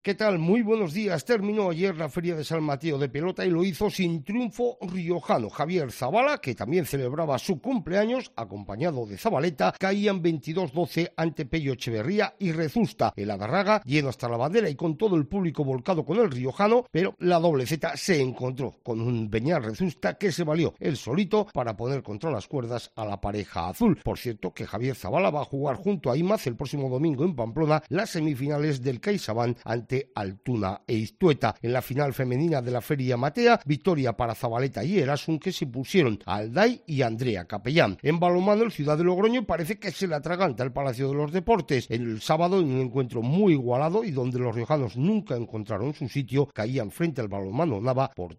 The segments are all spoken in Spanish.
¿Qué tal? Muy buenos días. Terminó ayer la Feria de San Mateo de pelota y lo hizo sin triunfo riojano. Javier Zabala, que también celebraba su cumpleaños, acompañado de Zabaleta, caían 22-12 ante Pello Echeverría y Rezusta. El Adarraga, lleno hasta la bandera y con todo el público volcado con el riojano, pero la doble Z se encontró con un Beñat Rezusta que se valió él solito para poner contra las cuerdas a la pareja azul. Por cierto, que Javier Zabala va a jugar junto a Imaz el próximo domingo en Pamplona las semifinales del CaixaBank ante Altuna e Iztueta. En la final femenina de la Feria Matea, victoria para Zabaleta y Erasun, que se pusieron a Alday y Andrea Capellán. En balonmano, el Ciudad de Logroño parece que se le atraganta el Palacio de los Deportes. El sábado, en un encuentro muy igualado y donde los riojanos nunca encontraron su sitio, caían frente al balonmano Nava por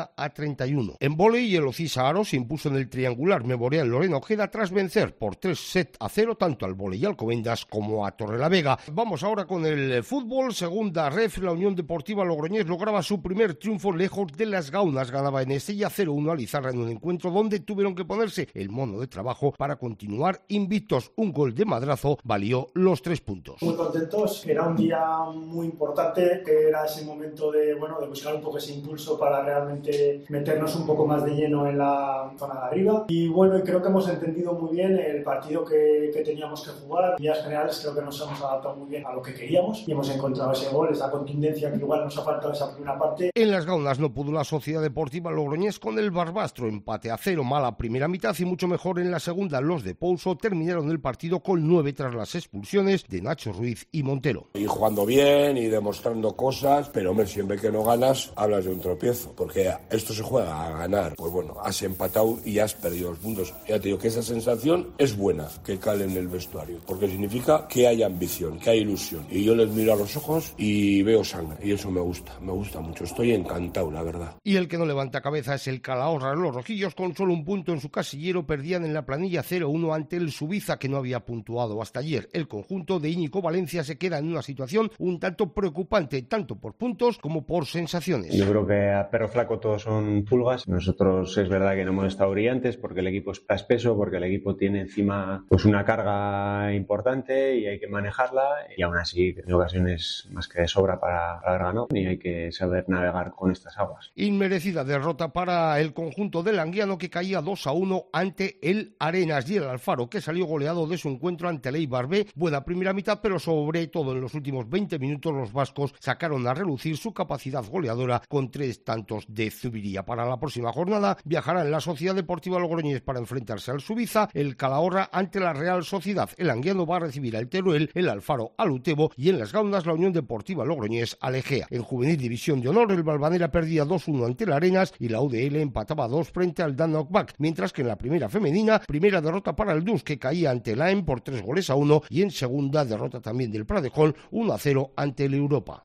30-31. En vóley, el Ocisa Aro se impuso en el triangular Memorial Lorena Ojeda tras vencer por 3-0 tanto al vóley y Alcobendas como a Torrelavega. Vamos ahora con el fútbol. Segunda ref, la Unión Deportiva Logroñés lograba su primer triunfo lejos de las Gaunas. Ganaba en Estella 0-1 a Lizarra en un encuentro donde tuvieron que ponerse el mono de trabajo para continuar invictos. Un gol de Madrazo valió los 3 puntos. Muy contentos, era un día muy importante, que era ese momento de buscar un poco ese impulso para realmente meternos un poco más de lleno en la zona de arriba. Y creo que hemos entendido muy bien el partido que teníamos que jugar. En líneas generales creo que nos hemos adaptado muy bien a lo que queríamos y hemos encontrado ese gol, esa contundencia que igual nos ha faltado esa primera parte. En las Gaunas no pudo la Sociedad Deportiva Logroñés con el Barbastro, empate a 0, mala primera mitad y mucho mejor en la segunda. Los de Pouso terminaron el partido con 9 tras las expulsiones de Nacho Ruiz y Montero. Y jugando bien y demostrando cosas, pero hombre, siempre que no ganas hablas de un tropiezo, porque esto se juega a ganar. Pues bueno, has empatado y has perdido los puntos. Ya te digo que esa sensación es buena, que cale en el vestuario, porque significa que hay ambición, que hay ilusión. Y yo les miro a los ojos y veo sangre, y eso me gusta mucho, estoy encantado, la verdad. Y el que no levanta cabeza es el Calahorra. Los rojillos, con solo un punto en su casillero, perdían en la planilla 0-1 ante el Subiza, que no había puntuado hasta ayer. El conjunto de Íñigo Valencia se queda en una situación un tanto preocupante, tanto por puntos como por sensaciones. Yo creo que a perro flaco todos son pulgas. Nosotros es verdad que no hemos estado brillantes porque el equipo está espeso, porque el equipo tiene encima una carga importante y hay que manejarla, y aún así en ocasiones más que de sobra para haber ganado, y hay que saber navegar con estas aguas. Inmerecida derrota para el conjunto del Anguiano, que caía 2-1 ante el Arenas, y el Alfaro, que salió goleado de su encuentro ante el Eibar B. Buena primera mitad, pero sobre todo en los últimos 20 minutos los vascos sacaron a relucir su capacidad goleadora con 3 tantos de Zubiría. Para la próxima jornada viajará en la Sociedad Deportiva Logroñés para enfrentarse al Subiza, el Calahorra ante la Real Sociedad. El Anguiano va a recibir al Teruel, el Alfaro al Utebo y en las Gaunas la Unión Deportiva Logroñés al Egea. En Juvenil División de Honor, el Valvanera perdía 2-1 ante el Arenas y la UDL empataba 2 frente al Danokbak, mientras que en la primera femenina, primera derrota para el Dus, que caía ante el AEM por 3-1, y en segunda derrota también del Pradejón 1-0 ante el Europa.